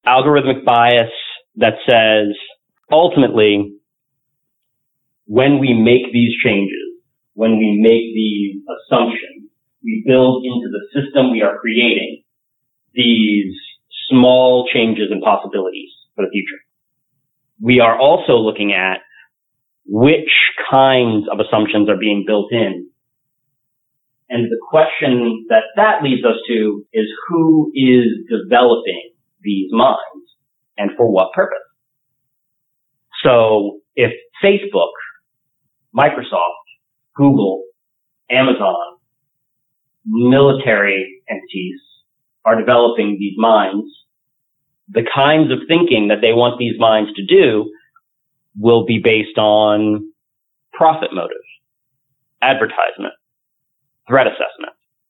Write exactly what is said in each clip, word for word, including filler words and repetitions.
algorithmic bias that says, ultimately, when we make these changes, when we make these assumptions, we build into the system we are creating these small changes and possibilities for the future. We are also looking at which kinds of assumptions are being built in. And the question that that leads us to is who is developing these minds and for what purpose? So if Facebook, Microsoft, Google, Amazon, military entities are developing these minds, the kinds of thinking that they want these minds to do will be based on profit motives, advertisement, threat assessment.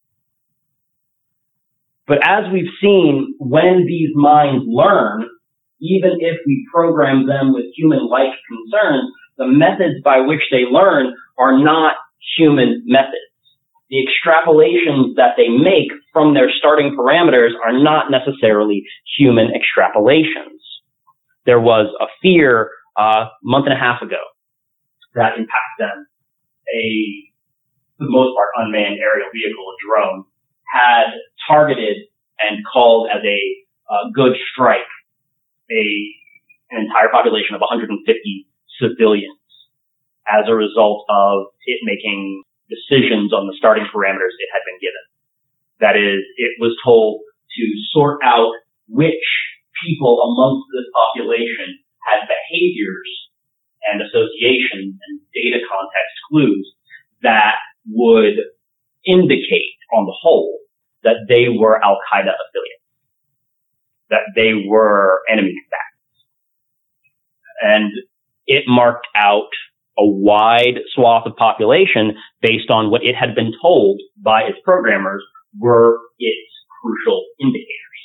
But as we've seen, when these minds learn, even if we program them with human-like concerns, the methods by which they learn are not human methods. The extrapolations that they make from their starting parameters are not necessarily human extrapolations. There was a fear uh, a month and a half ago that in Pakistan, a, for the most part, unmanned aerial vehicle, a drone, had targeted and called as a uh, good strike a an entire population of one hundred fifty civilians as a result of it making decisions on the starting parameters it had been given. That is, it was told to sort out which people amongst this population had behaviors and associations and data context clues that would indicate on the whole that they were Al-Qaeda affiliates, that they were enemy combatants. And it marked out a wide swath of population based on what it had been told by its programmers were its crucial indicators.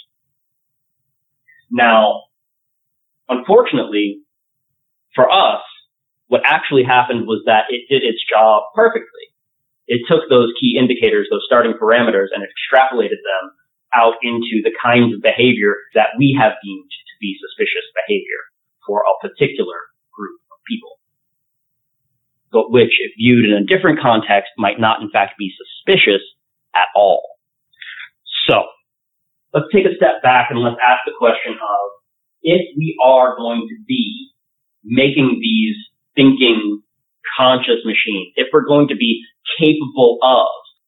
Now, unfortunately, for us, what actually happened was that it did its job perfectly. It took those key indicators, those starting parameters, and extrapolated them out into the kinds of behavior that we have deemed to be suspicious behavior for a particular group of people, but which, if viewed in a different context, might not in fact be suspicious at all. So, let's take a step back and let's ask the question of, if we are going to be making these thinking conscious machines, if we're going to be capable of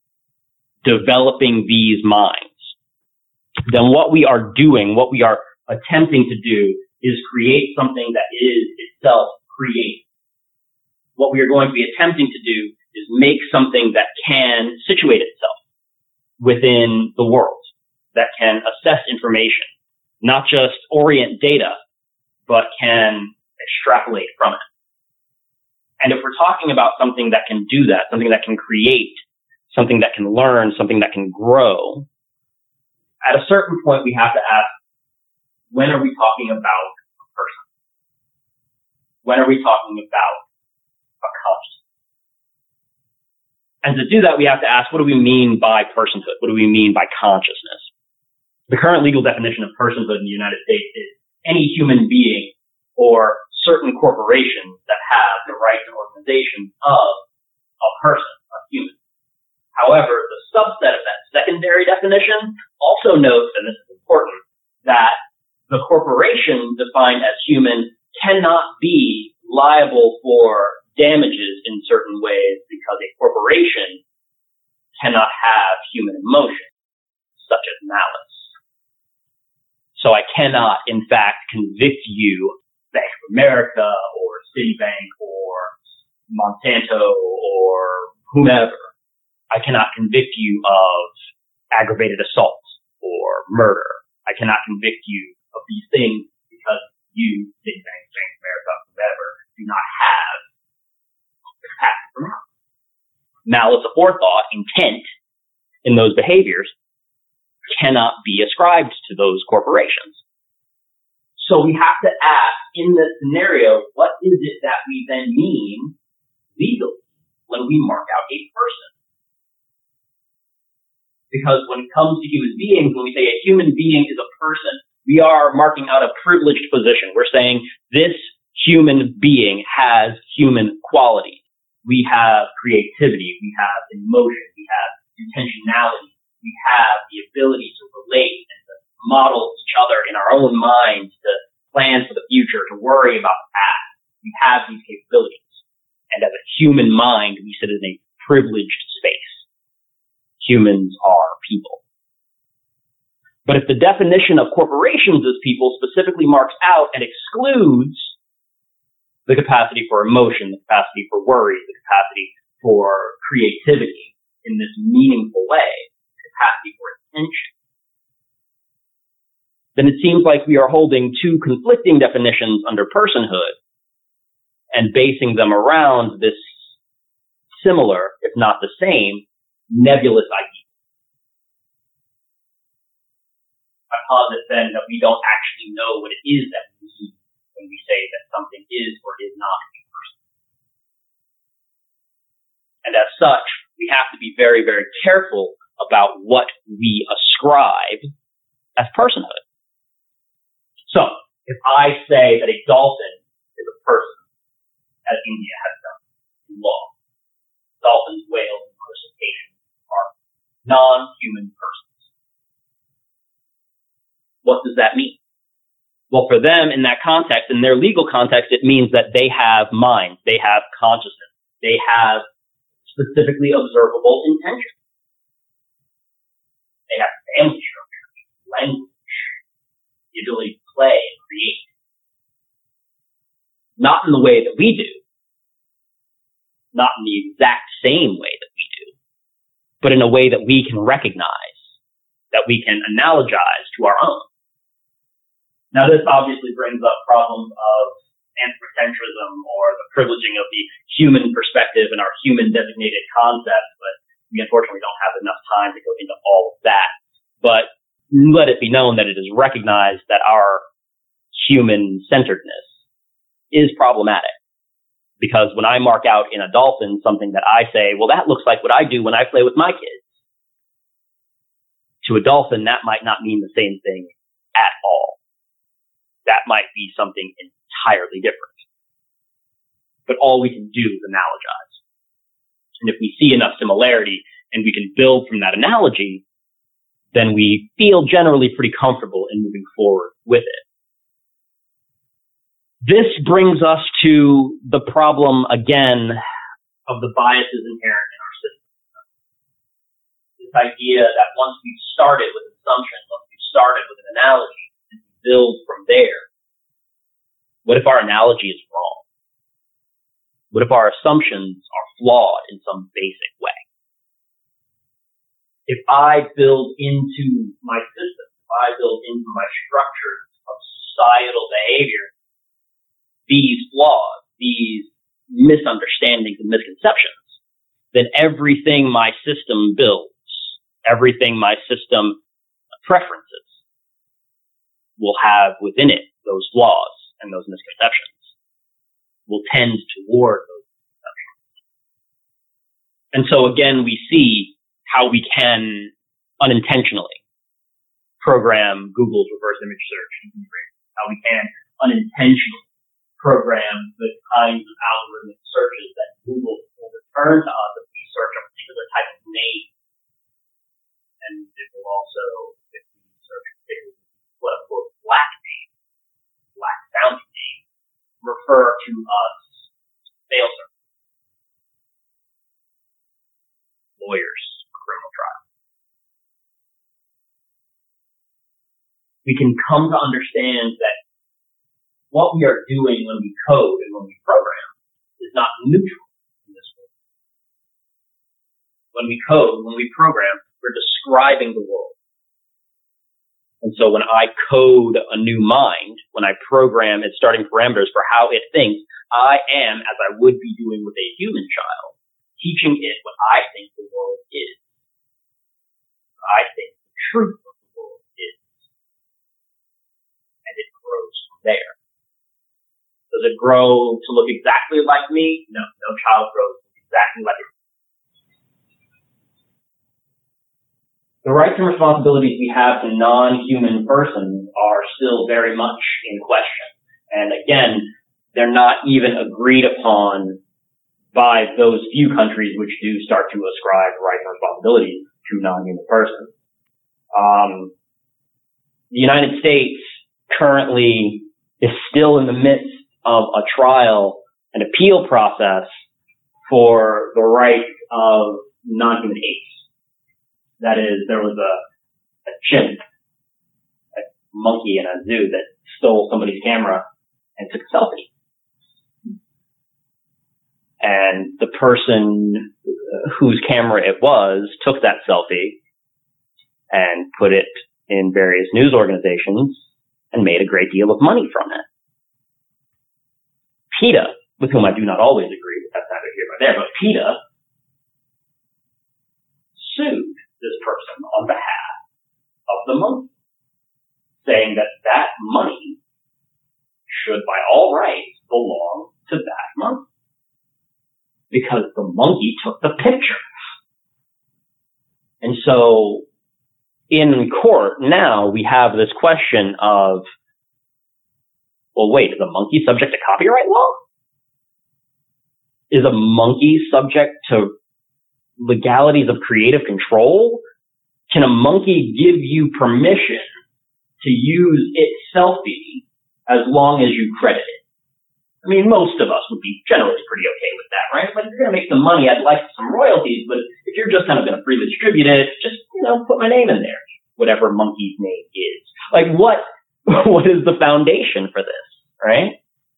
developing these minds, then what we are doing, what we are attempting to do, is create something that is itself creative. What we are going to be attempting to do is make something that can situate itself within the world, that can assess information, not just orient data, but can extrapolate from it. And if we're talking about something that can do that, something that can create, something that can learn, something that can grow, at a certain point we have to ask, when are we talking about a person? When are we talking about a consciousness? And to do that, we have to ask, what do we mean by personhood? What do we mean by consciousness? The current legal definition of personhood in the United States is any human being or certain corporations that have the rights and organization of a person, a human. However, the subset of that secondary definition also notes, and this is important, that the corporation defined as human cannot be liable for damages in certain ways because a corporation cannot have human emotion, such as malice. So I cannot, in fact, convict you, Bank of America or Citibank or Monsanto or whomever. I cannot convict you of aggravated assault or murder. I cannot convict you of these things because you, Citibank, Bank of America, whomever, do not have the capacity for malice. Malice aforethought, intent in those behaviors cannot be ascribed to those corporations. So we have to ask, in this scenario, what is it that we then mean legally when we mark out a person? Because when it comes to human beings, when we say a human being is a person We are marking out a privileged position. We're saying this human being has human qualities. We have creativity. We have emotion. We have intentionality. We have the ability to relate and to model each other in our own minds, to plan for the future, to worry about the past. We have these capabilities. And as a human mind, we sit in a privileged space. Humans are people. But if the definition of corporations as people specifically marks out and excludes the capacity for emotion, the capacity for worry, the capacity for creativity in this meaningful way, the capacity for attention, then it seems like we are holding two conflicting definitions under personhood and basing them around this similar, if not the same, nebulous idea. I posit then that we don't actually know what it is that we mean when we say that something is or is not a person. And as such, we have to be very, very careful about what we ascribe as personhood. So, if I say that a dolphin is a person, as India has done in law, dolphins, whales, and other cetaceans are non-human persons. What does that mean? Well, for them, in that context, in their legal context, it means that they have minds, they have consciousness, they have specifically observable intention. They have family structures, language, the ability to play and create. Not in the way that we do, not in the exact same way that we do, but in a way that we can recognize, that we can analogize to our own. Now, this obviously brings up problems of anthropocentrism or the privileging of the human perspective and our human designated concepts, but we unfortunately don't have enough time to go into all of that. But let it be known that it is recognized that our human centeredness is problematic. Because when I mark out in a dolphin something that I say, well, that looks like what I do when I play with my kids. To a dolphin, that might not mean the same thing at all. That might be something entirely different. But all we can do is analogize. And if we see enough similarity and we can build from that analogy, then we feel generally pretty comfortable in moving forward with it. This brings us to the problem, again, of the biases inherent in our system. This idea that once we've started with an assumption, once we've started with an analogy, and we build from there, what if our analogy is wrong? What if our assumptions are flawed in some basic way? If I build into my system, if I build into my structures of societal behavior, these flaws, these misunderstandings and misconceptions, then everything my system builds, everything my system preferences, will have within it those flaws and those misconceptions, will tend toward those misconceptions. And so again, we see how we can unintentionally program Google's reverse image search, how we can unintentionally program the kinds of algorithmic searches that Google will return to us if we search a particular type of name. And it will also, if we search a particular quote-unquote black name, black sounding name, refer to us bail services, lawyers, criminal trial. We can come to understand that what we are doing when we code and when we program is not neutral in this world. When we code, when we program, we're describing the world. And so when I code a new mind, when I program its starting parameters for how it thinks, I am, as I would be doing with a human child, teaching it what I think the world is. I think the truth of the world is. And it grows from there. Does it grow to look exactly like me? No, no child grows exactly like it. the rights and responsibilities we have to non-human persons are still very much in question. And again, they're not even agreed upon by those few countries which do start to ascribe rights and responsibilities to non-human persons. Um, the United States currently is still in the midst of a trial and appeal process for the rights of non-human apes. That is, there was a, a chimp, a monkey in a zoo that stole somebody's camera and took a selfie. And the person whose camera it was took that selfie and put it in various news organizations and made a great deal of money from it. PETA, with whom I do not always agree, but that's neither here nor there, but PETA sued this person on behalf of the monkey, saying that that money should by all rights belong to that monkey, because the monkey took the picture. And so in court now we have this question of, well, wait, is a monkey subject to copyright law? Is a monkey subject to legalities of creative control? Can a monkey give you permission to use its selfie as long as you credit it? I mean, most of us would be generally pretty okay with that, right? But if you're going to make some money, I'd like some royalties. But if you're just kind of going to freely distribute it, just, you know, put my name in there, whatever monkey's name is. Like, what, what is the foundation for this, right?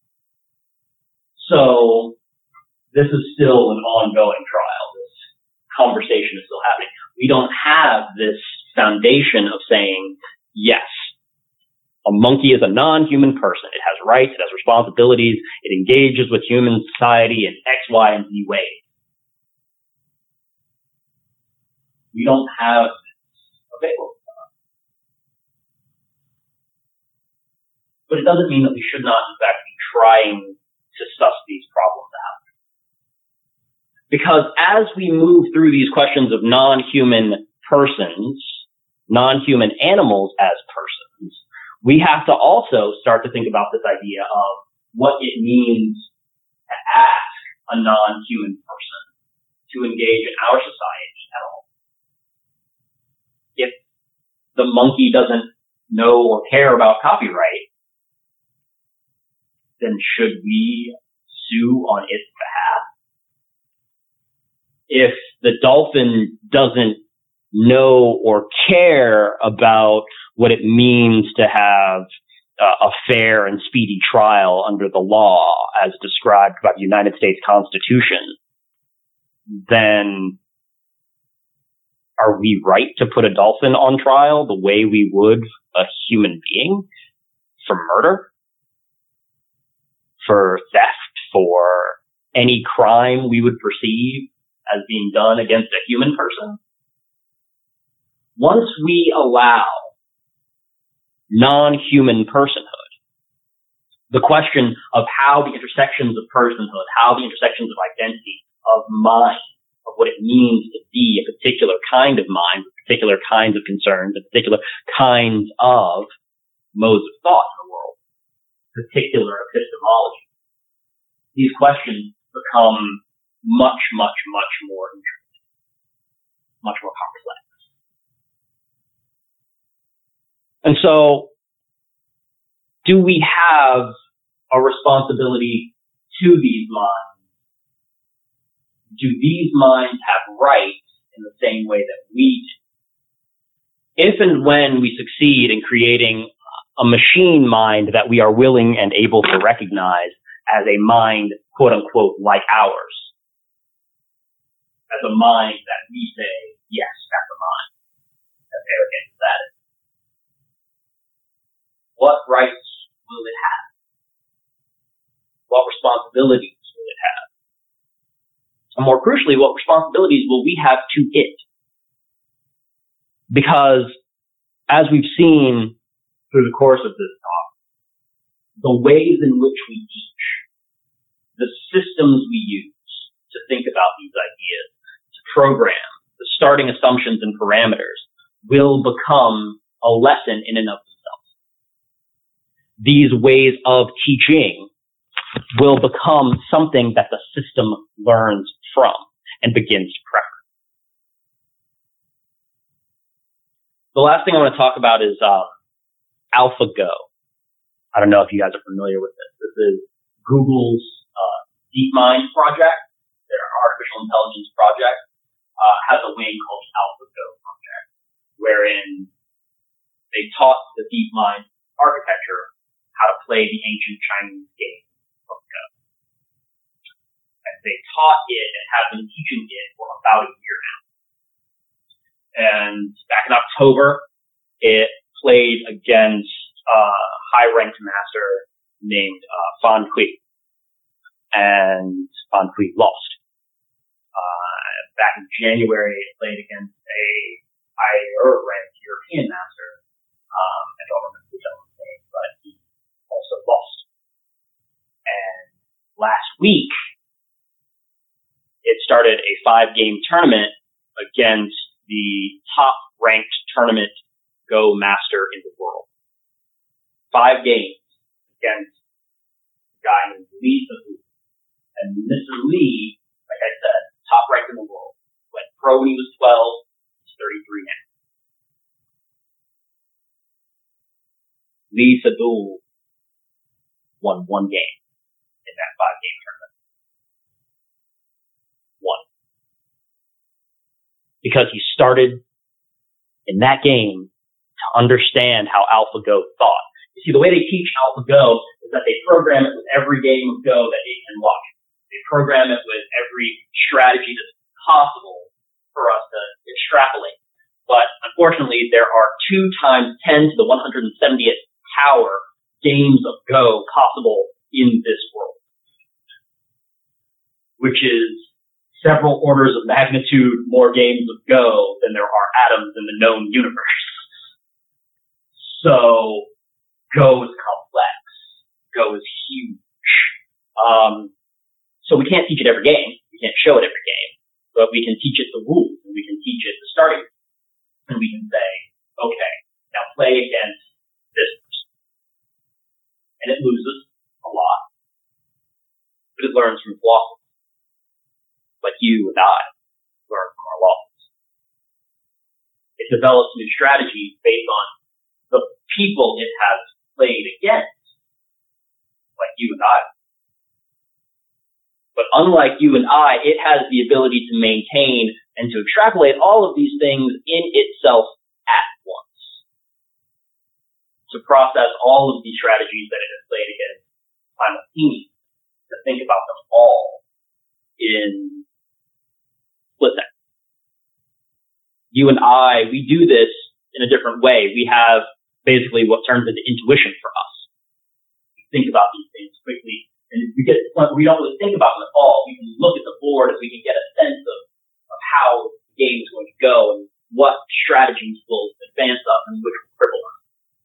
So this is still an ongoing trial. This conversation is still happening. We don't have this foundation of saying, yes, a monkey is a non-human person. It has rights, it has responsibilities, it engages with human society in X, Y, and Z ways. We don't have this available to us. But it doesn't mean that we should not, in fact, be trying to suss these problems out. Because as we move through these questions of non-human persons, non-human animals as persons, we have to also start to think about this idea of what it means to ask a non-human person to engage in our society at all. If the monkey doesn't know or care about copyright, then should we sue on its behalf? If the dolphin doesn't know or care about what it means to have uh, a fair and speedy trial under the law as described by the United States Constitution, then are we right to put a dolphin on trial the way we would a human being for murder, for theft, for any crime we would perceive as being done against a human person? Once we allow non-human personhood, the question of how the intersections of personhood, how the intersections of identity, of mind, of what it means to be a particular kind of mind, particular kinds of concerns, and particular kinds of modes of thought in the world, particular epistemology. These questions become much, much, much more intricate, much more complex. And so, do we have a responsibility to these minds? Do these minds have rights in the same way that we do? If and when we succeed in creating a machine mind that we are willing and able to recognize as a mind, quote unquote, like ours, as a mind that we say, yes, that's a mind, as arrogant as that is, what rights will it have? What responsibilities will it have? And more crucially, what responsibilities will we have to it? Because, as we've seen through the course of this talk, the ways in which we teach, the systems we use to think about these ideas, to program, the starting assumptions and parameters, will become a lesson in and of themselves. These ways of teaching will become something that the system learns from and begins to prefer. The last thing I want to talk about is uh, AlphaGo. I don't know if you guys are familiar with this. This is Google's uh, DeepMind project, their artificial intelligence project, uh, has a wing called the AlphaGo project, wherein they taught the DeepMind architecture how to play the ancient Chinese game of Go. And they taught it and have been teaching it for about a year now. And back in October, it played against a uh, high-ranked master named uh, Fan Kui. And Fan Kui lost. Uh, back in January, it played against a higher-ranked European master. Um, I don't remember the gentleman's name, but he also lost. And last week, it started a five-game tournament against the top-ranked tournament Go master in the world. Five games against a guy named Lee Sedol. And Mister Lee, like I said, top-ranked in the world. Went pro when he was twelve. He's thirty-three now. Lee Sedol won one game in that five-game tournament. One. Because he started in that game to understand how AlphaGo thought. You see, the way they teach AlphaGo is that they program it with every game of Go that it can watch. They program it with every strategy that's possible for us to extrapolate. But unfortunately, there are two times ten to the one hundred seventieth power games of Go possible in this world, which is several orders of magnitude more games of Go than there are atoms in the known universe. So, Go is complex. Go is huge. Um, so we can't teach it every game. We can't show it every game. But we can teach it the rules, and we can teach it the starting rules. And we can say, okay, now play against this person. And it loses a lot. But it learns from its losses. Like you and I learn from our losses. It develops new strategies based on the people it has played against, like you and I. But unlike you and I, it has the ability to maintain and to extrapolate all of these things in itself at once. To process all of these strategies that it has played against simultaneously, to think about them all in split seconds. You and I, we do this in a different way. We have basically what turns into intuition for us. We think about these things quickly, and we get to the point where we don't really think about them at all. We can look at the board and we can get a sense of, of how the game is going to go and what strategies will advance us and which will cripple us.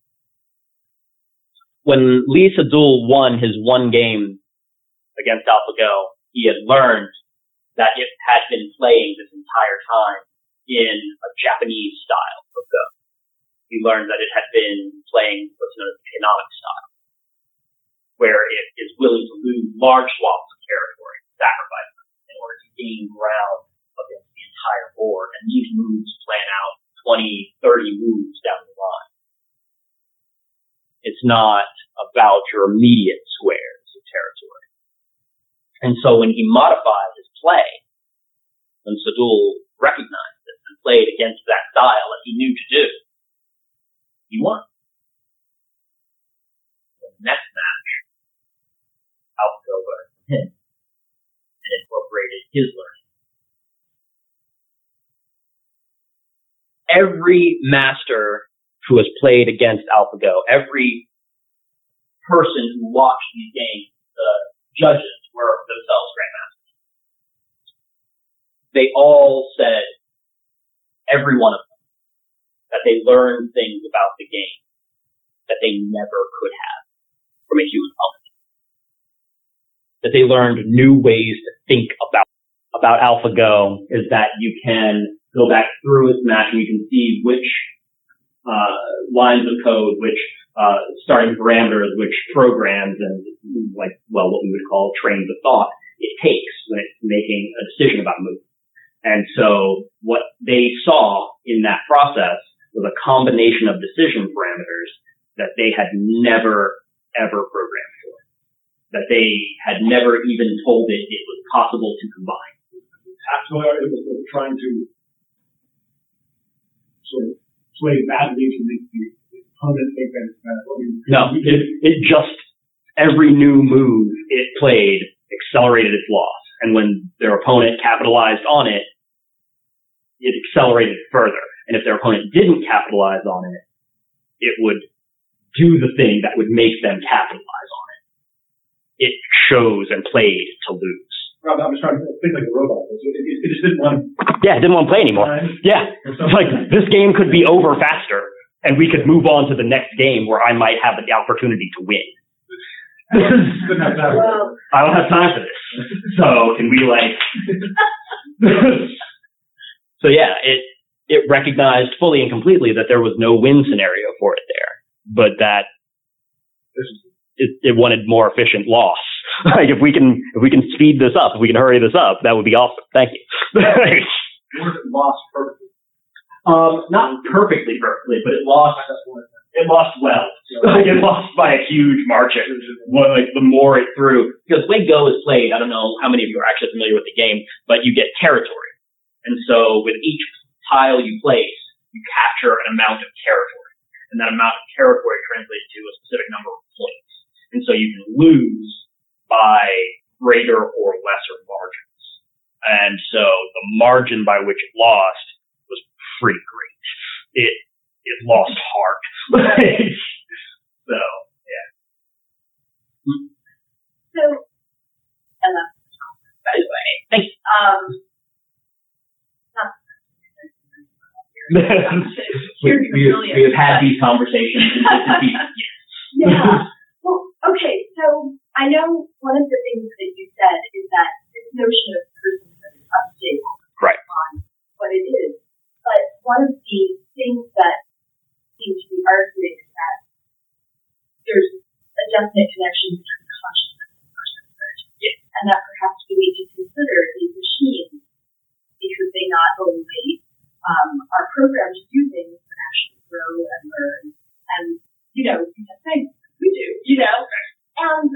When Lee Sedol won his one game against AlphaGo, he had learned that it had been playing this entire time in a Japanese style of Go. He learned that it had been playing what's known as the economic style, where it is willing to lose large swaths of territory, sacrifice them, in order to gain ground against the entire board. And these moves plan out twenty, thirty moves down the line. It's not about your immediate squares of territory. And so when he modified his play, when Sedol recognized this and played against that style that he knew to do, he won. In the next match, AlphaGo learned from him and incorporated his learning. Every master who has played against AlphaGo, every person who watched these games, the judges were themselves grandmasters. They all said, every one of them, that they learned things about the game that they never could have from a human opponent. That they learned new ways to think about about AlphaGo is that you can go back through its match and you can see which uh, lines of code, which uh, starting parameters, which programs and like, well, what we would call trains of thought it takes when it's making a decision about a move. And so what they saw in that process was a combination of decision parameters that they had never, ever programmed for, that they had never even told it it was possible to combine. Actually, it was, it was trying to sort of sway badly to make the opponent think that it's better. I mean, no, it, it just, every new move it played accelerated its loss. And when their opponent capitalized on it, it accelerated further. And if their opponent didn't capitalize on it, it would do the thing that would make them capitalize on it. It chose and played to lose. Rob, I was trying to think like a robot. It, it, it just didn't want to. Yeah, it didn't want to play anymore. Yeah. It's like, this game could be over faster, and we could move on to the next game where I might have the opportunity to win. Well, I don't have time for this. So can we like? So yeah, it it recognized fully and completely that there was no win scenario for it there, but that it, it wanted more efficient loss. Like if we can if we can speed this up, if we can hurry this up, that would be awesome. Thank you. It lost perfectly. Um, not perfectly, perfectly, but it lost. It lost well. Like it lost by a huge margin. Well, like the more it threw, because the way Go is played, I don't know how many of you are actually familiar with the game, but you get territory, and so with each tile you place, you capture an amount of territory, and that amount of territory translates to a specific number of points, and so you can lose by greater or lesser margins, and so the margin by which it lost was pretty great. It it lost hard. So, yeah. So, Ella, by the way, thanks. Um, not we, we, we have had these conversations. Yeah. Well, okay, so I know one of the things that you said is that this notion of personhood is unstable right. on what it is. But one of the things that seems to be arguing is that there's a definite connection between consciousness and personhood. Yeah. And that perhaps we need to consider these machines because they not only um, are programmed to do things but actually grow and learn and, you know, do the things we do, you know? And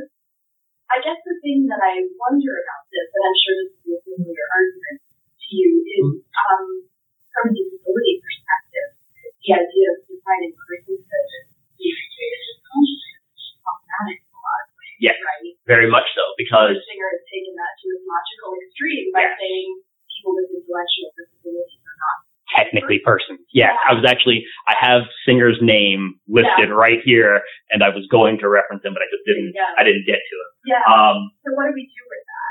I guess the thing that I wonder about this, and I'm sure this will be a familiar argument to you, is um, from a disability perspective, the idea of defining personhood as being created as consciousness is problematic in a lot of ways, yes, right? Very much so, because Singer has taken that to its logical extreme by yes. saying people with intellectual disabilities are not technically persons. Yeah, yeah, I was actually, I have Singer's name listed yeah. right here, and I was going to reference him, but I just didn't, yeah. I didn't get to it. Yeah. Um, so what do we do with that?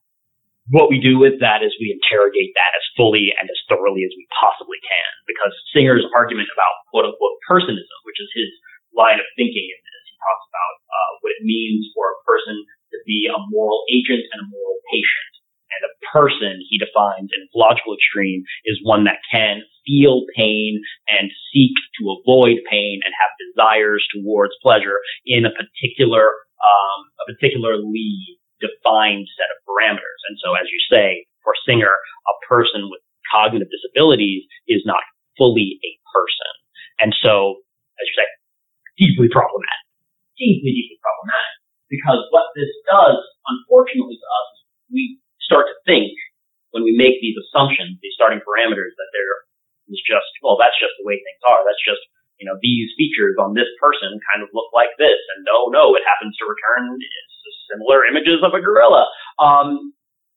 What we do with that is we interrogate that as fully and as thoroughly as we possibly can, because Singer's argument about quote-unquote personism, which is his line of thinking in this, he talks about uh, what it means for a person to be a moral agent and a moral patient. And a person, he defines in its logical extreme, is one that can feel pain and seek to avoid pain and have desires towards pleasure in a particular, um, a particularly defined set of parameters. And so, as you say, for Singer, a person with cognitive disabilities is not fully a person. And so, as you say, deeply problematic. Deeply, deeply problematic. Because what this does, unfortunately to us, we start to think, when we make these assumptions, these starting parameters, that there is just, well, that's just the way things are. That's just, you know, these features on this person kind of look like this. And no, no, it happens to return similar images of a gorilla. Um,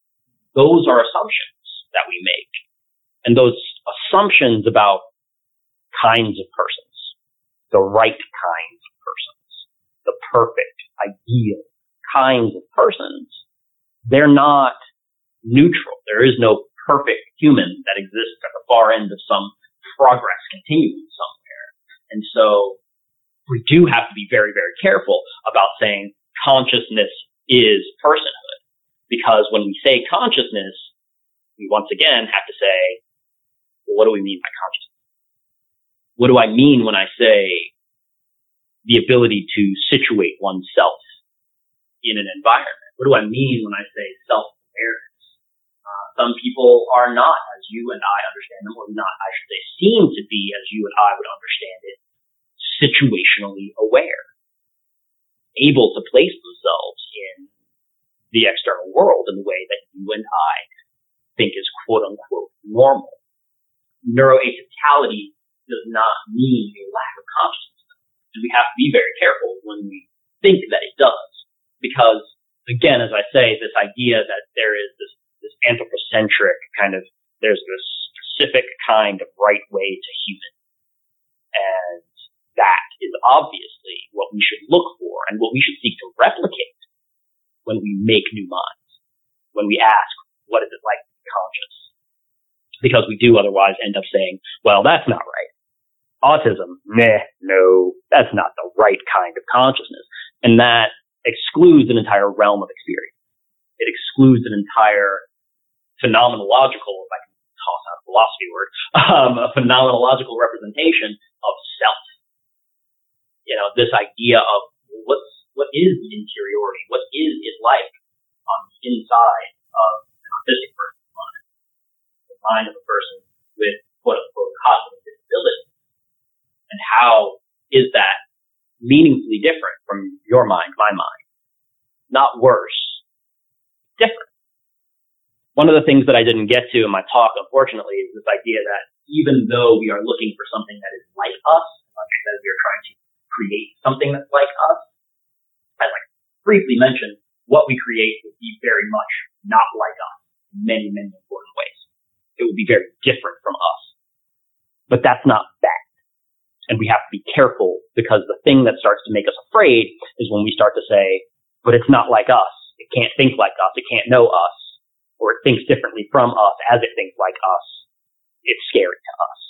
those are assumptions that we make. And those assumptions about kinds of persons, the right kinds of persons, the perfect, ideal kinds of persons, they're not neutral. There is no perfect human that exists at the far end of some progress continuum somewhere. And so we do have to be very, very careful about saying consciousness is personhood. Because when we say consciousness, we once again have to say, well, what do we mean by consciousness? What do I mean when I say the ability to situate oneself in an environment? What do I mean when I say self-awareness? Uh, some people are not, as you and I understand them, or not, I should say, seem to be, as you and I would understand it, situationally aware, able to place themselves in the external world in the way that you and I think is quote-unquote normal. Neuroatypicality does not mean a lack of consciousness. And we have to be very careful when we think that it does. Because, again, as I say, this idea that there is this, this anthropocentric kind of, there's this specific kind of right way to human. And that is obviously what we should look for and what we should seek to replicate when we make new minds. When we ask, what is it like to be conscious? Because we do otherwise end up saying, well, that's not right. Autism, meh, no, that's not the right kind of consciousness. And that excludes an entire realm of experience. It excludes an entire phenomenological, if I can toss out a philosophy word, um, a phenomenological representation of self. You know, this idea of what's, what is the interiority? What is it like on the inside of an autistic person's mind? The mind of a person with quote-unquote cognitive disability. And how is that meaningfully different from your mind, my mind? Not worse, different. One of the things that I didn't get to in my talk, unfortunately, is this idea that even though we are looking for something that is like us, like I said, we are trying to create something that's like us, as I briefly mentioned, what we create would be very much not like us in many, many important ways. It would be very different from us. But that's not bad. And we have to be careful, because the thing that starts to make us afraid is when we start to say, but it's not like us. It can't think like us. It can't know us. Or it thinks differently from us as it thinks like us. It's scary to us.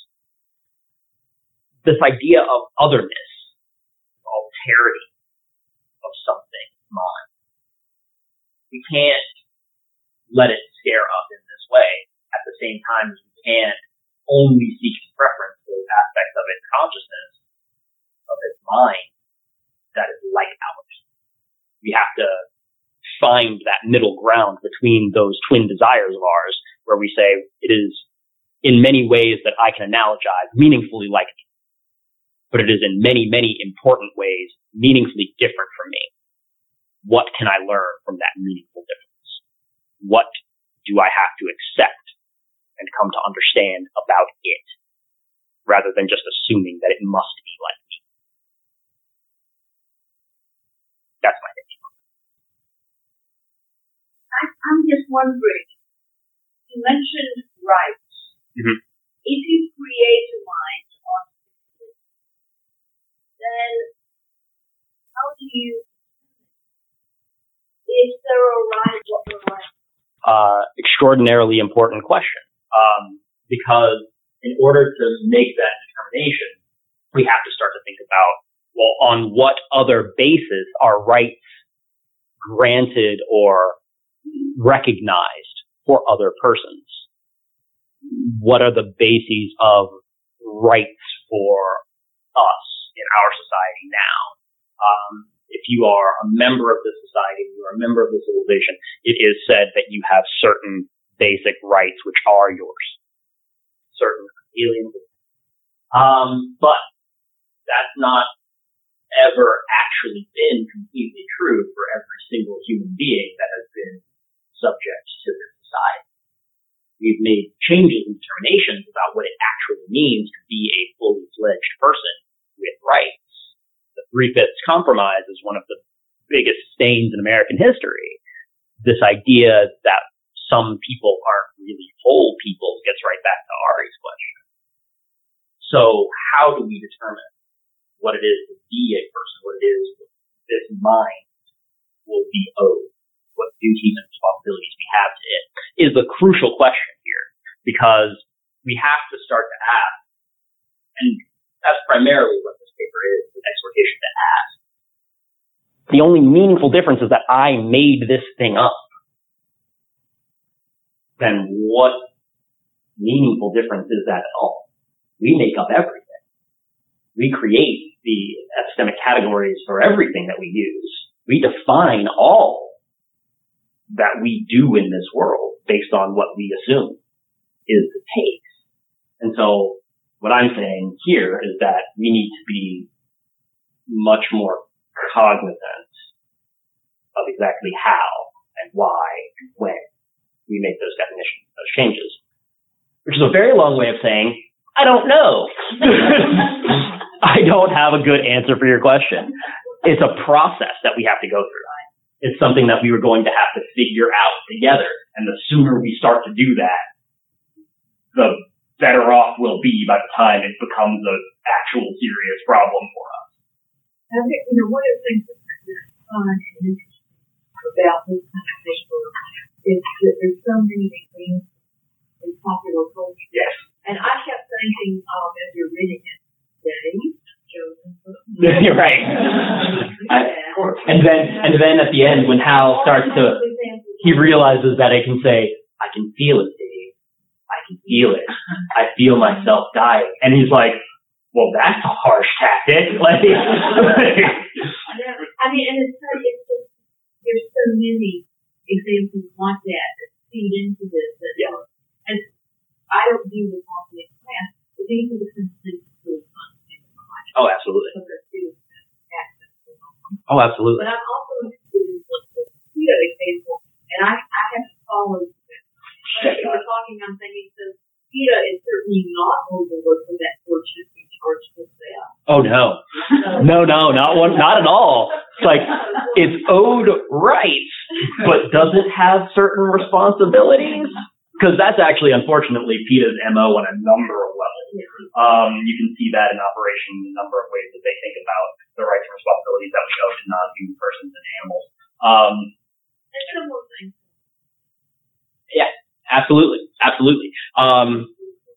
This idea of otherness, alterity of something, mind. We can't let it scare us in this way at the same time as we can't only seek to preference those aspects of its consciousness, of its mind, that is like ours. We have to find that middle ground between those twin desires of ours, where we say it is in many ways that I can analogize meaningfully like me, but it is in many, many important ways meaningfully different from me. What can I learn from that meaningful difference? What do I have to accept and come to understand about it, rather than just assuming that it must be like me? That's my thinking. I'm just wondering, you mentioned rights. Mm-hmm. If you create a mind artificially, then how do you, is there a right, what the right? Uh, extraordinarily important question. Um, because in order to make that determination, we have to start to think about, well, on what other basis are rights granted or recognized for other persons? What are the bases of rights for us in our society now? Um, if you are a member of this society, you are a member of the civilization, it is said that you have certain basic rights which are yours. Certain alienable. Um, but that's not ever actually been completely true for every single human being that has been subject to this society. We've made changes and determinations about what it actually means to be a fully fledged person with rights. The Three-Fifths Compromise is one of the biggest stains in American history. This idea that some people aren't really whole people gets right back to Ari's question. So how do we determine what it is to be a person, what it is this mind will be owed, what duties and responsibilities we have to it, is the crucial question here, because we have to start to ask, and that's primarily what this paper is, an exhortation to ask. The only meaningful difference is that I made this thing up. Then what meaningful difference is that at all? We make up everything. we create the epistemic categories for everything that we use. We define all that we do in this world based on what we assume is the case. And so what I'm saying here is that we need to be much more cognizant of exactly how and why and when we make those definitions, those changes. Which is a very long way of saying, I don't know. I don't have a good answer for your question. It's a process that we have to go through. It's something that we were going to have to figure out together. And the sooner we start to do that, the better off we'll be by the time it becomes an actual serious problem for us. I think, you know, one of the things that's fun and interesting about this kind of paper is that there's so many examples in popular culture. Yes. And I kept thinking, um, as you're reading it, Dave, Joseph. You're right. I, and then, and then at the end, when Hal starts to, he realizes that it can say, I can feel it, Dave. I can feel it. I feel myself dying. And he's like, well, that's a harsh tactic. Like, like I mean, and it's, it's just, there's so many examples like that that feed into this. That, yeah. And I don't do this often in class, but these are the kinds of things that's really fun to do in class. Oh, absolutely. So that students have access to them. Oh, absolutely. But I'm also interested in what the PETA example, and I, I haven't followed this. But as you were talking, I'm thinking, so PETA is certainly not overlooked for that fortune to be charged with that. Oh, no. No, no, not one, not at all. It's like, it's owed rights, but doesn't have certain responsibilities. Because that's actually, unfortunately, PETA's M O on a number of levels. Um, you can see that in operation in a number of ways that they think about the rights and responsibilities that we owe to non-human persons and animals. Um, and similar things. Yeah, absolutely, absolutely. Um,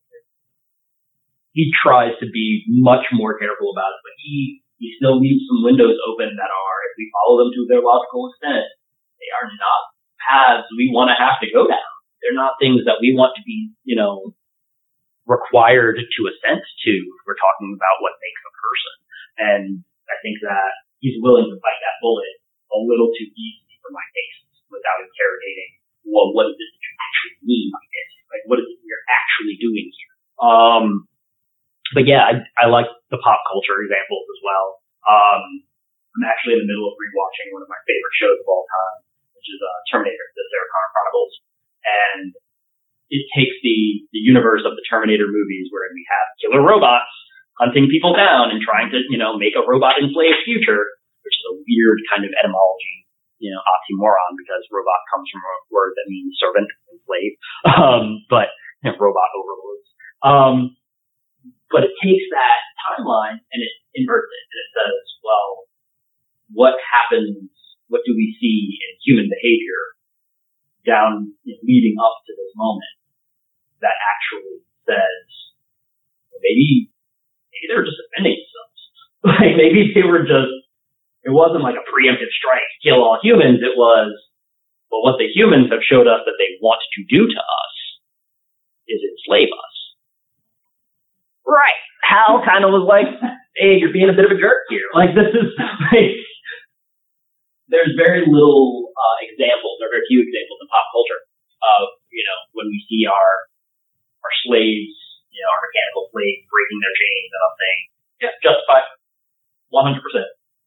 he tries to be much more careful about it, but he, he still leaves some windows open that are, if we follow them to their logical extent, they are not paths we want to have to go down. They're not things that we want to be, you know, required to assent to if we're talking about what makes a person. And I think that he's willing to bite that bullet a little too easily for my taste without interrogating, well, what is it that you actually mean by this? Like, what is it you're actually doing here? Um, but yeah, I, I like the pop culture examples as well. Um, I'm actually in the middle of rewatching one of my favorite shows of all time, which is uh, Terminator, the Sarah Connor Chronicles. And it takes the, the universe of the Terminator movies where we have killer robots hunting people down and trying to, you know, make a robot enslaved future, which is a weird kind of etymology, you know, oxymoron, because robot comes from a word that means servant and slave, um, but you know, robot overlords. Um, but it takes that timeline and it inverts it, and it says, well, what happens, what do we see in human behavior down, you know, leading up to this moment that actually says, well, maybe, maybe they were just defending themselves. Like, maybe they were just, it wasn't like a preemptive strike, kill all humans. It was, well, what the humans have showed us that they want to do to us is enslave us. Right. Hal kind of was like, hey, you're being a bit of a jerk here. Like, this is, like, there's very little uh, examples, or very few examples in pop culture of, you know, when we see our our slaves, you know, our mechanical slaves breaking their chains, and I'm saying, yeah, justified, one hundred percent.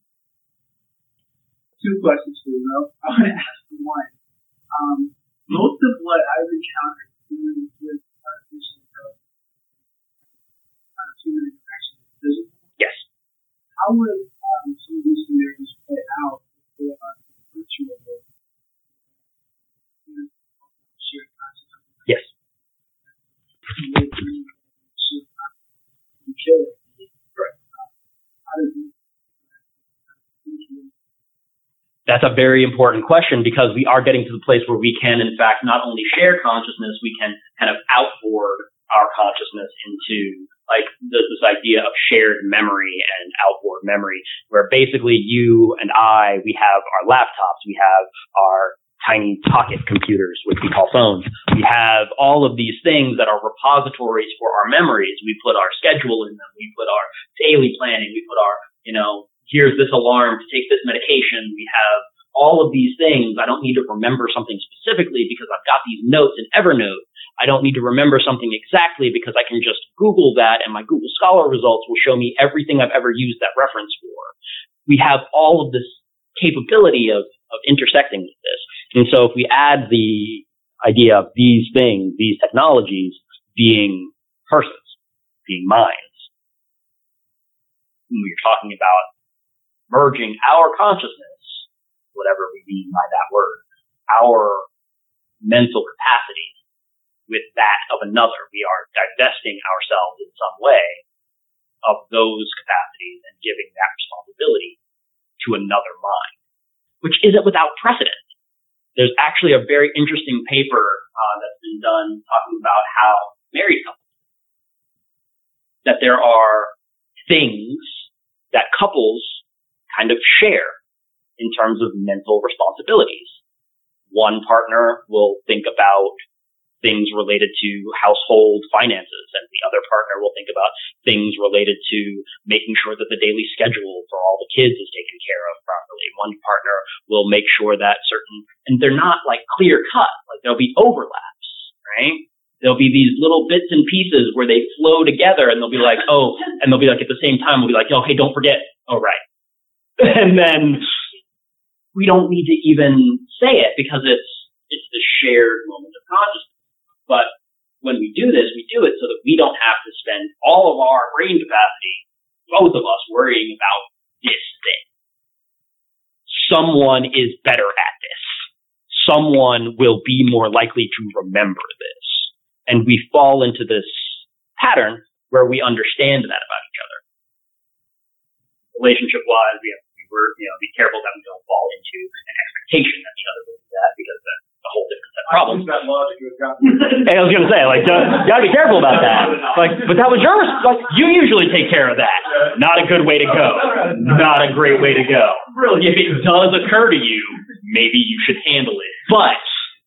Two questions for you, though. I want to ask for one. Um, most of what I've encountered dealing with artificial intelligence, uh, human interaction is physical. Yes. How would um, some of these scenarios play out? They are virtual world. Yes. That's a very important question, because we are getting to the place where we can, in fact, not only share consciousness, we can kind of outboard our consciousness into, like, this, this idea of shared memory and outboard memory, where basically you and I, we have our laptops, we have our tiny pocket computers, which we call phones. We have all of these things that are repositories for our memories. We put our schedule in them. We put our daily planning. We put our, you know, here's this alarm to take this medication. We have all of these things. I don't need to remember something specifically because I've got these notes in Evernote. I don't need to remember something exactly because I can just Google that and my Google Scholar results will show me everything I've ever used that reference for. We have all of this capability of, of intersecting with this. And so if we add the idea of these things, these technologies being persons, being minds, when we're talking about merging our consciousness, whatever we mean by that word, our mental capacity with that of another, we are divesting ourselves in some way of those capacities and giving that responsibility to another mind, which isn't without precedent. There's actually a very interesting paper uh, that's been done talking about how married couples, that there are things that couples kind of share in terms of mental responsibilities. One partner will think about things related to household finances, and the other partner will think about things related to making sure that the daily schedule for all the kids is taken care of properly. One partner will make sure that certain, and they're not like clear cut, like there'll be overlaps, right? There'll be these little bits and pieces where they flow together, and they'll be like, oh, and they'll be like at the same time, we'll be like, oh, hey, don't forget. Oh, right. And then we don't need to even say it because it's, it's the shared moment of consciousness. But when we do this, we do it so that we don't have to spend all of our brain capacity, both of us, worrying about this thing. Someone is better at this. Someone will be more likely to remember this. And we fall into this pattern where we understand that about each other. Relationship-wise, we have to be, you know, be careful that we don't fall into an expectation that the other will do that, because that's a whole different set of problems. That logic has got I was going to say, like, you gotta be careful about that. Like, but that was yours. Like, you usually take care of that. Not a good way to go. Not a great way to go. Really, if it does occur to you, maybe you should handle it. But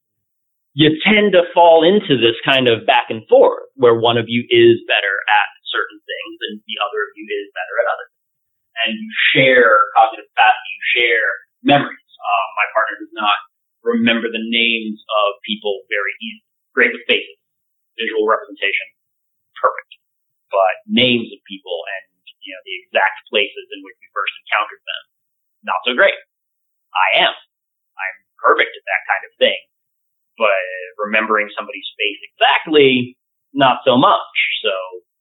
you tend to fall into this kind of back and forth where one of you is better at certain things and the other of you is better at others. And you share cognitive capacity, you share memories. Uh, my partner does not remember the names of people very easily. Great with faces, visual representation, perfect. But names of people and, you know, the exact places in which we first encountered them, not so great. I am. I'm perfect at that kind of thing. But remembering somebody's face exactly, not so much. So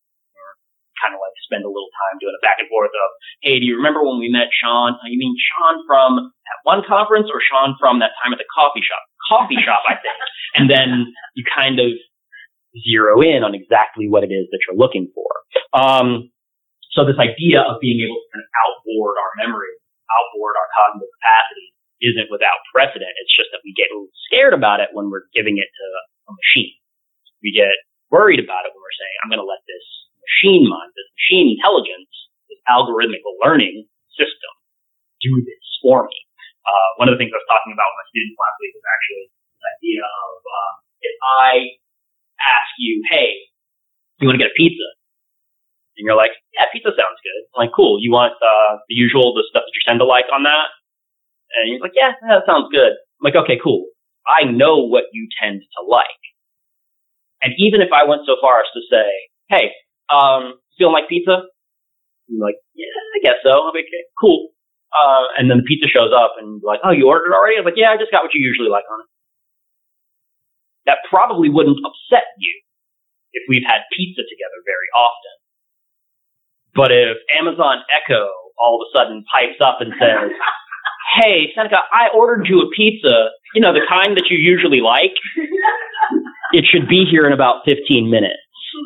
kind of like spend a little time doing a back and forth of, hey, do you remember when we met Sean? You mean Sean from that one conference or Sean from that time at the coffee shop? Coffee shop, I think. And then you kind of zero in on exactly what it is that you're looking for. Um, so this idea of being able to kind of outboard our memory, outboard our cognitive capacity isn't without precedent. It's just that we get a little scared about it when we're giving it to a machine. We get worried about it when we're saying, I'm going to let this machine mind, this machine intelligence, this algorithmic learning system do this for me. Uh, one of the things I was talking about with my students last week was actually this idea of uh, if I ask you, hey, you want to get a pizza? And you're like, yeah, pizza sounds good. I'm like, cool. You want uh, the usual, the stuff that you tend to like on that? And you're like, yeah, that sounds good. I'm like, okay, cool. I know what you tend to like. And even if I went so far as to say, hey, Um, feeling like pizza? I'm like, yeah, I guess so. I'm like, okay, cool. Uh, and then the pizza shows up and you're like, oh, you ordered already? I'm like, yeah, I just got what you usually like on it. That probably wouldn't upset you if we've had pizza together very often. But if Amazon Echo all of a sudden pipes up and says, hey, Seneca, I ordered you a pizza, you know, the kind that you usually like, it should be here in about fifteen minutes.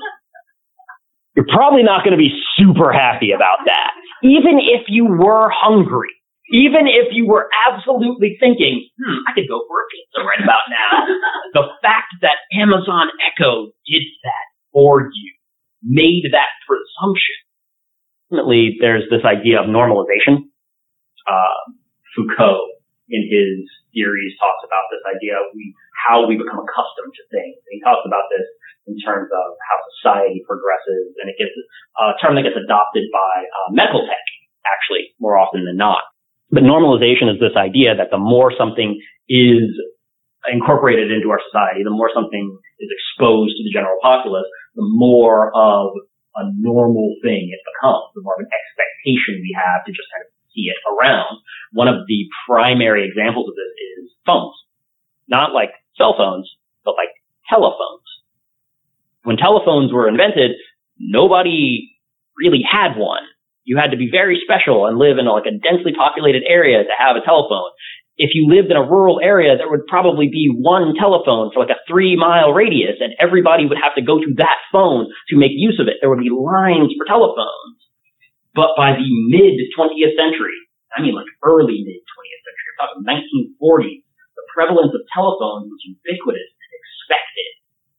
You're probably not going to be super happy about that. Even if you were hungry, even if you were absolutely thinking, hmm, I could go for a pizza right about now. The fact that Amazon Echo did that for you, made that presumption. Ultimately, there's this idea of normalization. Uh, Foucault, in his theories talks about this idea of we, how we become accustomed to things. And he talks about this in terms of how society progresses, and it gets a term that gets adopted by uh, medical tech, actually, more often than not. But normalization is this idea that the more something is incorporated into our society, the more something is exposed to the general populace, the more of a normal thing it becomes, the more of an expectation we have to just kind of see it around. One of the primary examples of this is phones. Not like cell phones, but like telephones. When telephones were invented, nobody really had one. You had to be very special and live in a, like a densely populated area to have a telephone. If you lived in a rural area, there would probably be one telephone for like a three mile radius, and everybody would have to go to that phone to make use of it. There would be lines for telephones. But by the mid twentieth century, I mean like early mid twentieth century, I'm talking nineteen forties, the prevalence of telephones was ubiquitous and expected.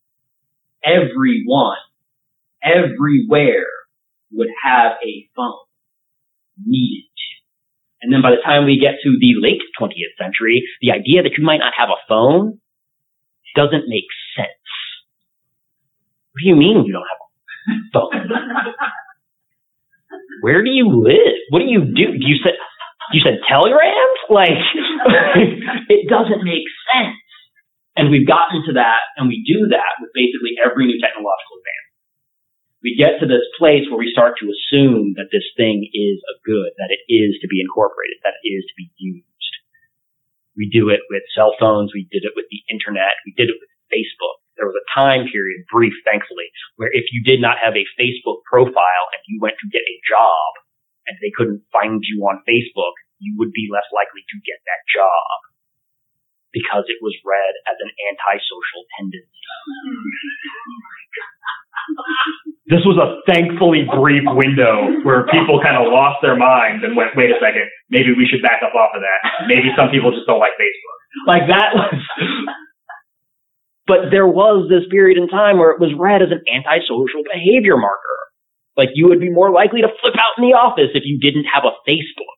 Everyone, everywhere would have a phone, needed to. And then by the time we get to the late twentieth century, the idea that you might not have a phone doesn't make sense. What do you mean you don't have a phone? Where do you live? What do you do? You said, you said telegrams? Like, it doesn't make sense. And we've gotten to that, and we do that with basically every new technological advance. We get to this place where we start to assume that this thing is a good, that it is to be incorporated, that it is to be used. We do it with cell phones. We did it with the internet. We did it with Facebook. There was a time period, brief, thankfully, where if you did not have a Facebook profile and you went to get a job and they couldn't find you on Facebook, you would be less likely to get that job because it was read as an antisocial tendency. This was a thankfully brief window where people kind of lost their minds and went, wait a second, maybe we should back up off of that. Maybe some people just don't like Facebook. Like that was... But there was this period in time where it was read as an antisocial behavior marker. Like you would be more likely to flip out in the office if you didn't have a Facebook.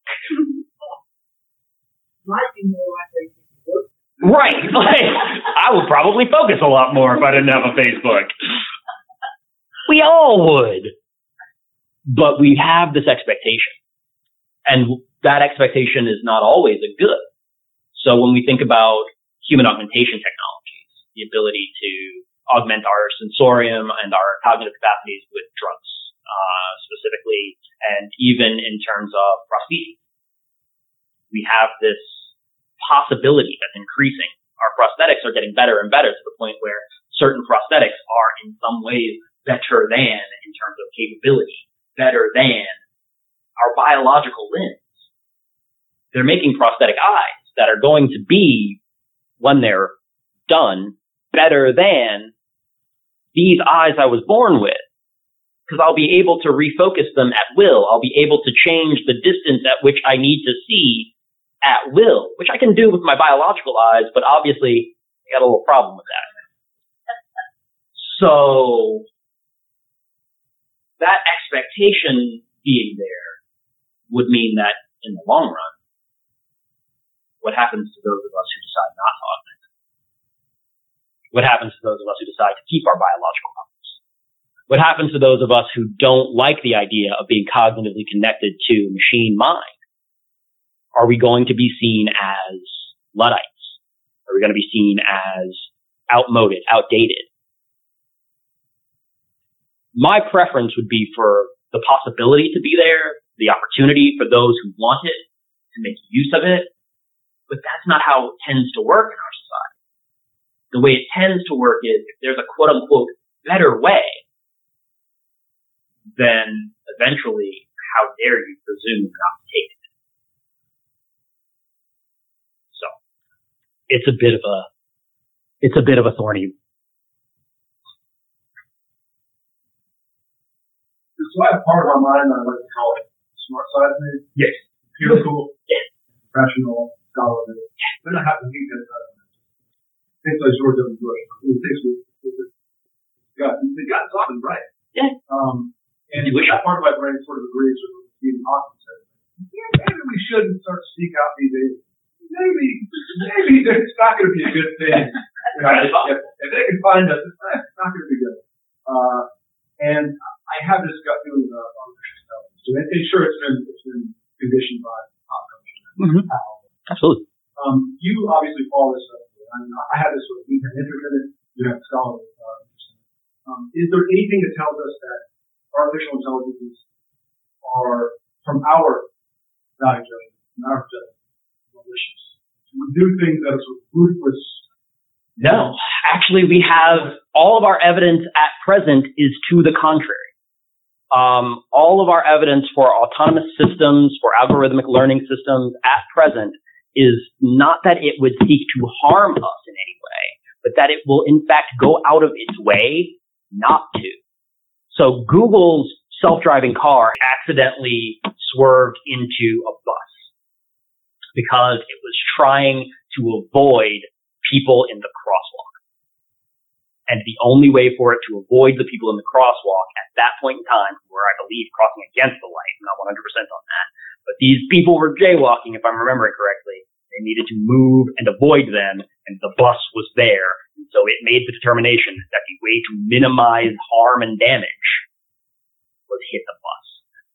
Might be more likely to work. Right. Like, I would probably focus a lot more if I didn't have a Facebook. We all would. But we have this expectation. And that expectation is not always a good. So when we think about human augmentation technologies, the ability to augment our sensorium and our cognitive capacities with drugs, uh, specifically, and even in terms of prostheses, we have this possibility that's increasing. Our prosthetics are getting better and better to the point where certain prosthetics are in some ways better than in terms of capability, better than our biological limbs. They're making prosthetic eyes that are going to be, when they're done, better than these eyes I was born with. Because I'll be able to refocus them at will. I'll be able to change the distance at which I need to see at will, which I can do with my biological eyes, but obviously I got a little problem with that. So that expectation being there would mean that in the long run, what happens to those of us who decide not to augment? What happens to those of us who decide to keep our biological powers? What happens to those of us who don't like the idea of being cognitively connected to machine mind? Are we going to be seen as Luddites? Are we going to be seen as outmoded, outdated? My preference would be for the possibility to be there, the opportunity for those who want it to make use of it, but that's not how it tends to work in our society. The way it tends to work is if there's a quote-unquote better way, then eventually, how dare you presume not to take it? So, it's a bit of a, it's a bit of a thorny. So I have part of my mind that I like to call it smart side of me. Yes. Empirical, yes. Professional, scholarly. Then I have to use that side of me. Things like George W. Bush. It takes me, got, they got something right. Yeah. Um, and that part of my brain sort of agrees with what Stephen Hawking said. Yeah, maybe we shouldn't start to seek out these aliens. maybe, maybe it's not going to be a good thing. You know, if, if, if they can find us, it's not, it's not going to be good. Uh, and I have this gut feeling about artificial intelligence. So it, it's sure it's been, it's been conditioned by pop culture. Mm-hmm. Absolutely. Um, you obviously follow this stuff. I mean, I have this sort of deep interest in it. You have scholarly uh, interest in it. Um, is there anything that tells us that artificial intelligences are, from our value judgment, from our judgment, malicious? We do things that are sort of ruthless. No, actually, we have all of our evidence at present is to the contrary. Um, all of our evidence for autonomous systems, for algorithmic learning systems at present is not that it would seek to harm us in any way, but that it will in fact go out of its way not to. So Google's self-driving car accidentally swerved into a bus because it was trying to avoid people in the crosswalk. And the only way for it to avoid the people in the crosswalk at that point in time, who were, I believe, crossing against the light, I'm not one hundred percent on that, but these people were jaywalking, if I'm remembering correctly. They needed to move and avoid them, and the bus was there. And so it made the determination that the way to minimize harm and damage was hit the bus.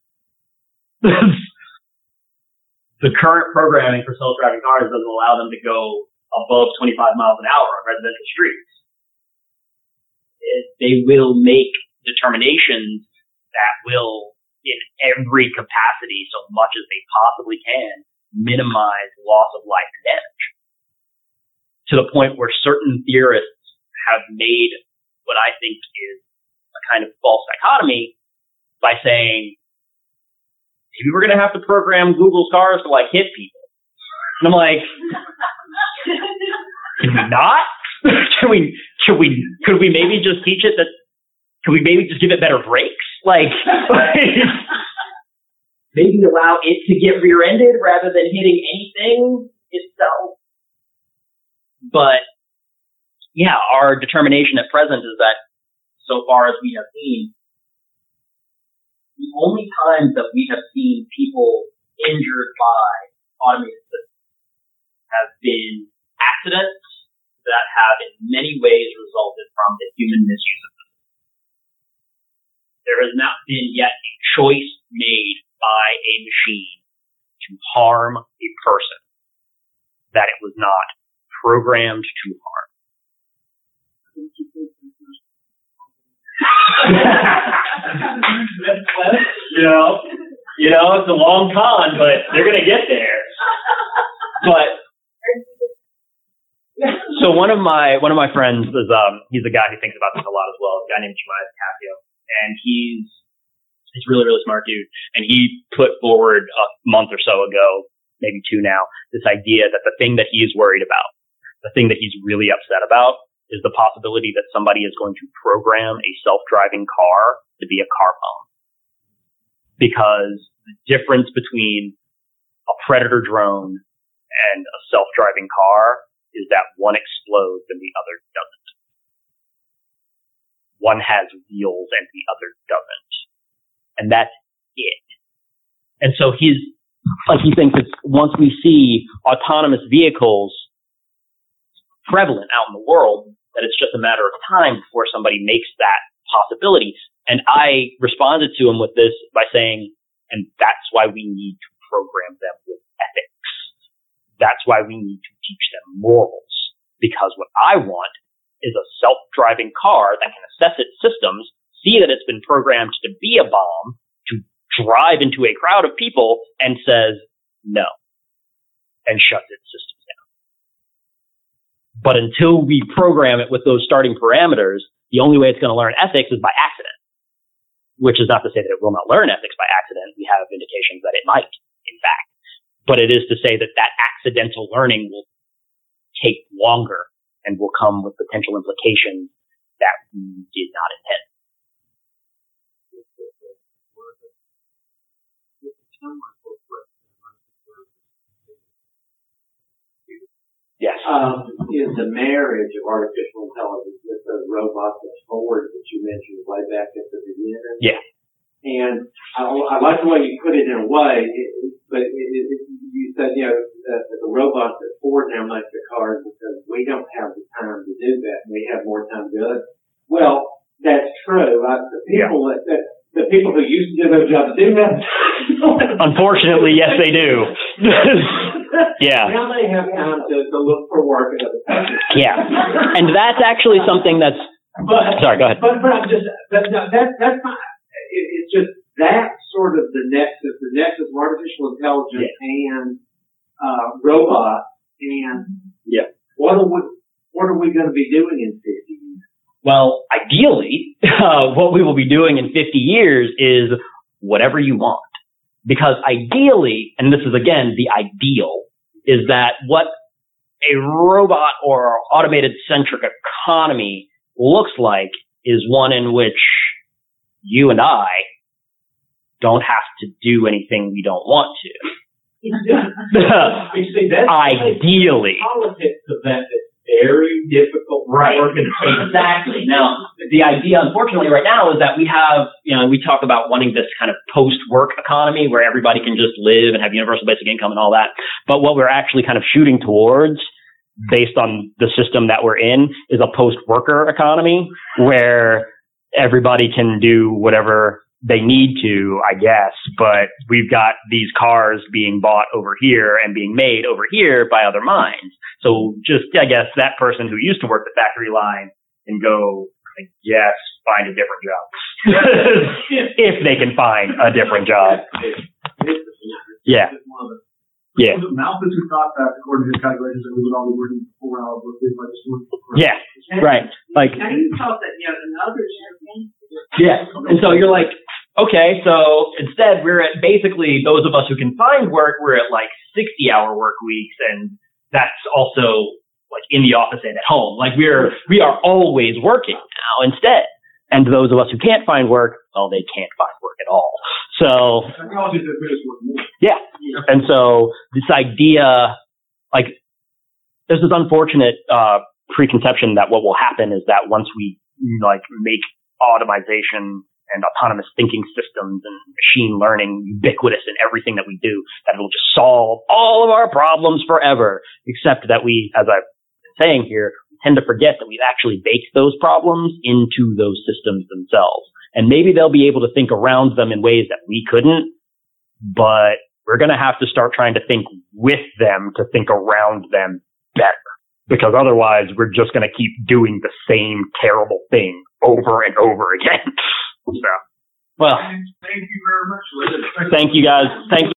The current programming for self-driving cars doesn't allow them to go above twenty-five miles an hour on residential streets. It, they will make determinations that will, in every capacity, so much as they possibly can, minimize loss of life and damage. To the point where certain theorists have made what I think is a kind of false dichotomy by saying, maybe we're going to have to program Google's cars to like hit people. And I'm like, can we not? Can we, should we, could we maybe just teach it that, could we maybe just give it better brakes? Like, maybe allow it to get rear-ended rather than hitting anything itself. But, yeah, our determination at present is that, so far as we have seen, the only times that we have seen people injured by automated systems have been accidents that have in many ways resulted from the human misuse of them. There has not been yet a choice made by a machine to harm a person that it was not programmed to harm. you know, you know, it's a long con, but they're going to get there. But so one of my one of my friends is um he's a guy who thinks about this a lot as well. A guy named Jemias Casio, and he's he's really really smart dude. And he put forward a month or so ago, maybe two now, this idea that the thing that he's worried about, the thing that he's really upset about, is the possibility that somebody is going to program a self-driving car to be a car bomb. Because the difference between a Predator drone and a self-driving car is that one explodes and the other doesn't. One has wheels and the other doesn't. And that's it. And so he's, like he thinks it's, once we see autonomous vehicles prevalent out in the world, that it's just a matter of time before somebody makes that possibility. And I responded to him with this by saying, and that's why we need to program them with ethics. That's why we need to teach them morals. Because what I want is a self-driving car that can assess its systems, see that it's been programmed to be a bomb, to drive into a crowd of people, and says no, and shuts its systems down. But until we program it with those starting parameters, the only way it's going to learn ethics is by accident. Which is not to say that it will not learn ethics by accident. We have indications that it might, in fact. But it is to say that that accidental learning will take longer and will come with potential implications that we did not intend. Yes. Um, is the marriage of artificial intelligence with those robots at Ford that you mentioned way back at the beginning? Yeah. And I, I like the way you put it in a way, it, but it, it, it, you said, you know, that the robots that Ford now make the cars because we don't have the time to do that. We have more time to do it. Well, that's true. I, the people yeah. that, that the people who used to do those jobs do that. Unfortunately, yes, they do. Yeah. Now they have time to, to look for work at other places. Yeah. And that's actually something that's. But, sorry, go ahead. But, but I'm just, that, that, that's fine. It, it's just that sort of the nexus, the nexus of artificial intelligence yeah. and uh, robots, and yeah. what are we, what are we going to be doing in fifty years? Well, ideally, uh, what we will be doing in fifty years is whatever you want. Because ideally, and this is again the ideal, is that what a robot or automated centric economy looks like is one in which you and I don't have to do anything we don't want to. See, that's ideally. Politics of that is very difficult. Right. Exactly. Now, the idea, unfortunately, right now is that we have, you know, we talk about wanting this kind of post-work economy where everybody can just live and have universal basic income and all that. But what we're actually kind of shooting towards, based on the system that we're in, is a post-worker economy where everybody can do whatever they need to, I guess, but we've got these cars being bought over here and being made over here by other minds. So just, I guess, that person who used to work the factory line can go, I guess, find a different job. If they can find a different job. Yeah. Yeah. Was it Malthus who thought that, according to his calculations, that we would all be working four hour work days by just working for Yeah, right. Like, and he thought that, you know, in others, yeah. And so you're like, okay, so instead we're at basically those of us who can find work, we're at like sixty hour work weeks, and that's also like in the office and at home. Like we're, we are always working now instead. And those of us who can't find work, well, they can't find work at all. So, yeah. And so this idea, like, there's this unfortunate, uh, preconception that what will happen is that once we, like, make automation and autonomous thinking systems and machine learning ubiquitous in everything that we do, that it'll just solve all of our problems forever, except that we, as I've been saying here, tend to forget that we've actually baked those problems into those systems themselves. And maybe they'll be able to think around them in ways that we couldn't, but we're going to have to start trying to think with them to think around them better. Because otherwise, we're just going to keep doing the same terrible thing over and over again. So, well, thank you very much. Thank you guys. Thank